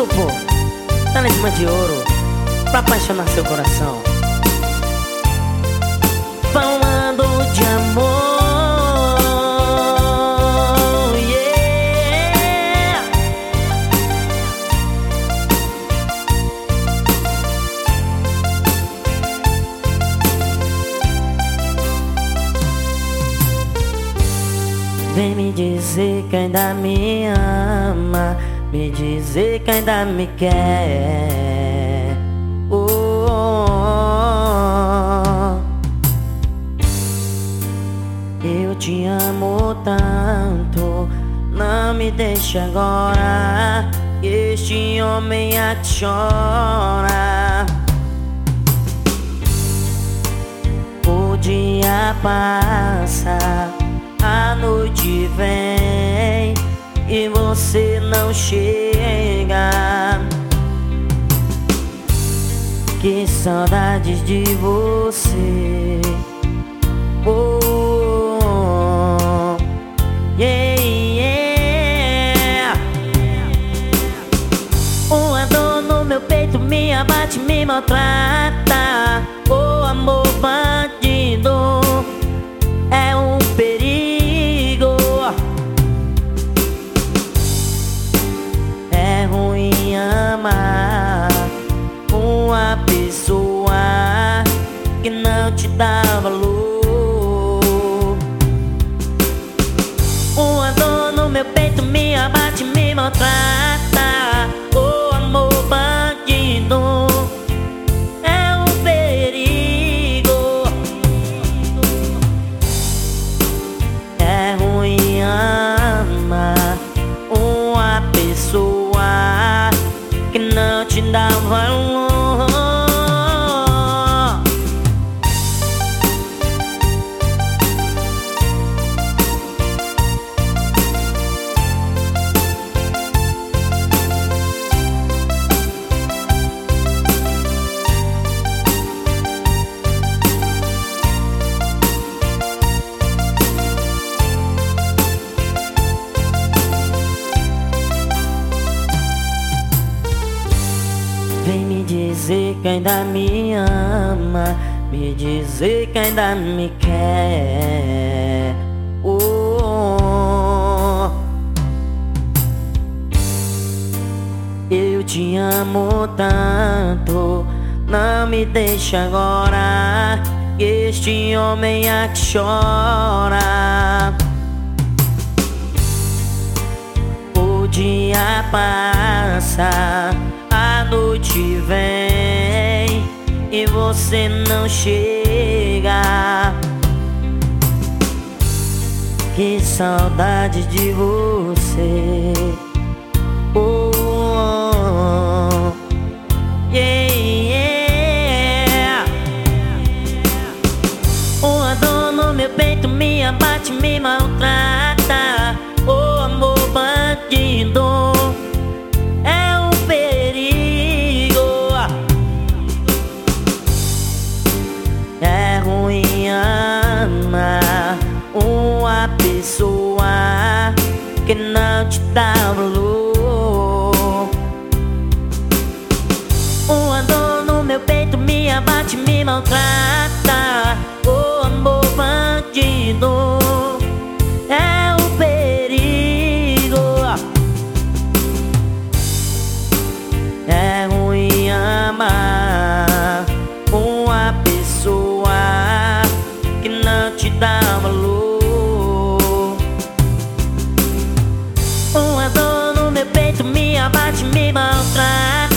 grupo Talismã de Ouro, pra apaixonar seu coração. Falando de amor, yeah. Vem me dizer que ainda me ama, me dizer que ainda me quer. Oh, oh, oh. Eu te amo tanto, não me deixe agora, este homem a te chora. O dia passa, a noite vem e você não chega. Que saudades de você. Oh, yeah, yeah. Uma dor no meu peito me abate, me maltrata. Oh, amor bandido, é um perigo. É ruim amar uma pessoa que não te dá valor. Uma dor no meu peito me abate, me maltrata. Oh, amor bandido, é um perigo. É ruim amar uma pessoa que não te dá valor. Vem me dizer que ainda me ama, me dizer que ainda me quer. Oh, oh, oh. Eu te amo tanto, não me deixe agora, que este homem a te chora. O dia passa, a noite vem e você não chega. Que saudade de você. Oh, oh, yeah, yeah. Uma dor no meu peito me abate, me maltrata. Oh, amor bandido, é um perigo. É ruim amar uma pessoa que não te dá valor. Uma dor no meu peito me abate, me maltrata. Oh, amor bandido, é um perigo. É ruim amar uma pessoa que não te dá valor. Uma dor no meu peito me abate, me maltrata.